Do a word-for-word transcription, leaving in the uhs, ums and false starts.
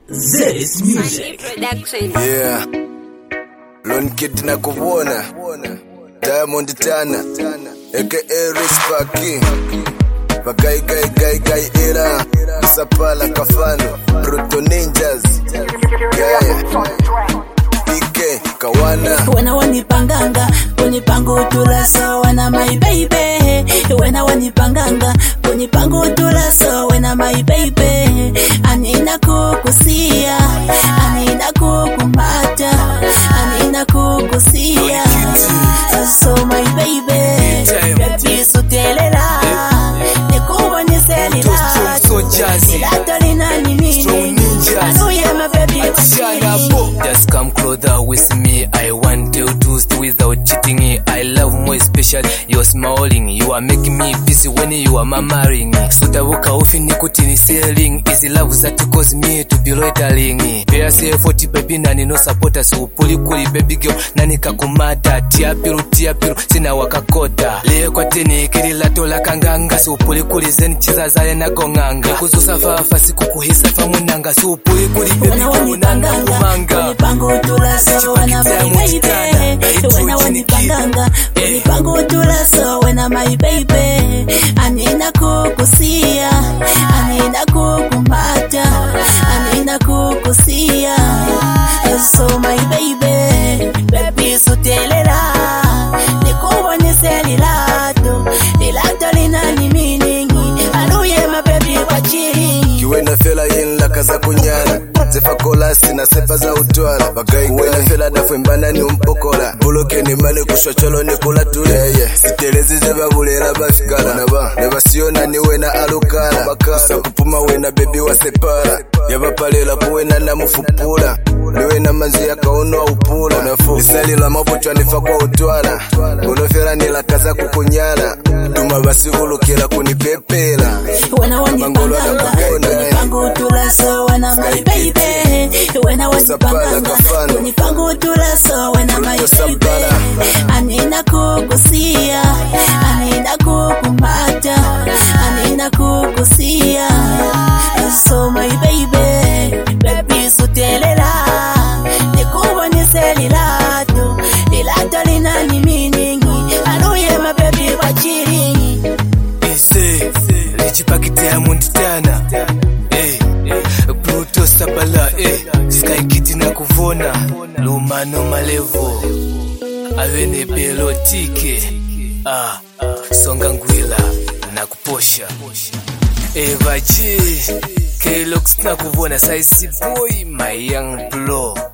This music. Yeah. Lone Kid na kuona. Diamond Tana. Aka Rich Paki. Bagai gai gai gai era. Isapala Kafano. Bruto Ninjas. Yeah. Ike Kawana. Wena wanipanganga, kunipango utulaso, wena my baby. Wena wanipanganga, kunipango utulaso, wena my baby. Anina kukusia, anina kukumata, anina kukusia. So my baby, baby sutelela, nikuwa niselila. So jazzy. Nilatalina ni mini. Strong ninjas. Anuye my baby. Just come closer with me. I want you to stay without cheating. I love more special. You're smiling. You are making me busy when you are murmuring. Sutabuka ofi nikutini selling. Is love that cause me to be loitering. Pay say forty baby nani no supporter. So puli kuli baby girl nani kakumata. Tia piru tia piru sina wakakota. Leo kwa tini kirila tola kanganga. So puli kuli zeni chiza zale na gonganga. Kuzusa fafa siku kuhisa famunanga. So puli kuli baby kumunanga kumanga. Kunipango utulaso, wena my baby. Wena wanipanganga, kunipango utulaso, wena my baby. Anina kukusia, anina kukumata, anina kukusia. So my baby, baby sutelela, nikuwa niselilato, nilato lina ni miningi, anuye my baby kwa chiringi. Kiwena fela yinla kaza kunyana. Zefa kolasi na sefa za utwala. Bagai kuwena fela na fwembana ni umpokola. Buloke ni male kushocholo ni kula tule. Yeah, yeah. Sitelezi zeba bulera bafikala. Naba neba siona ni wena alukala. Usa kupuma wena baby wa separa. Yaba palela kuwena na mufupula. Ni wena manzi ya kauno wa upula. Nisali la mabuchwa nifa kwa utwala. Kuno fela nila kaza kukunyala. Duma basi ulukila kunipepela. Wena wanipanganga, kunipango utulaso, wena my baby. Wena wanipanganga, kunipango utulaso, wena my baby. Anina kukusia, anina kukumata, anina kukusia. So my baby, baby sutelela, nikuwa niselilato, nilato lina ni miningi, anuye my baby kwa chiringi. Ese, Rich Paki Diamond Tana. Eh, Bruto Sabala. Eh, Sky Kid na kuvona. Lumano Malevo. Avene Pelotike. Ah, Songa Ngwila na kuposha. Eva G. K-Lox na kuvona. Size boy, my young blow.